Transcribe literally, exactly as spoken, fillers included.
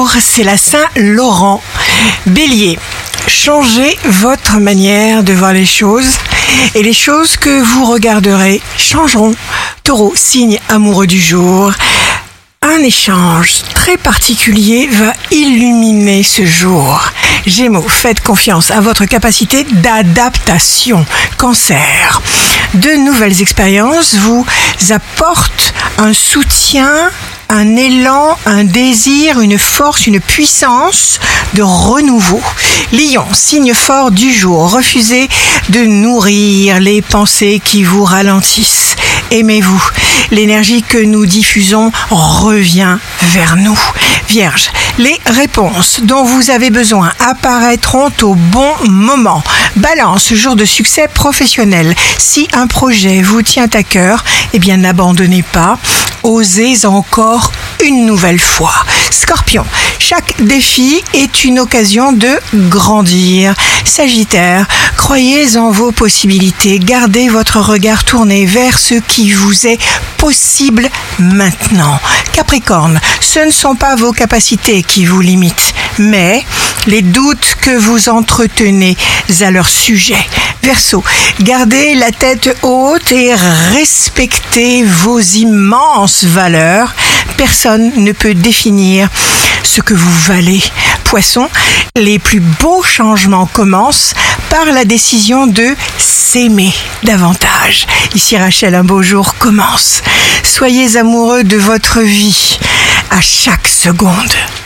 jour, c'est la Saint-Laurent. Bélier, changez votre manière de voir les choses et les choses que vous regarderez changeront. Taureau, signe amoureux du jour. Un échange très particulier va illuminer ce jour. Gémeaux, faites confiance à votre capacité d'adaptation. Cancer, de nouvelles expériences vous apportent un soutien, un élan, un désir, une force, une puissance de renouveau. Lion, signe fort du jour, refusez de nourrir les pensées qui vous ralentissent. Aimez-vous. L'énergie que nous diffusons revient vers nous. Vierge, les réponses dont vous avez besoin apparaîtront au bon moment. Balance, jour de succès professionnel. Si un projet vous tient à cœur, eh bien n'abandonnez pas. Osez encore une nouvelle fois. Scorpion, chaque défi est une occasion de grandir. Sagittaire, croyez en vos possibilités. Gardez votre regard tourné vers ce qui vous est possible maintenant. Capricorne, ce ne sont pas vos capacités qui vous limitent, mais les doutes que vous entretenez à leur sujet. Verseau, gardez la tête haute et respectez vos immenses valeurs. Personne ne peut définir ce que vous valez. Poisson, les plus beaux changements commencent par la décision de s'aimer davantage. Ici Rachel, un beau jour commence. Soyez amoureux de votre vie à chaque seconde.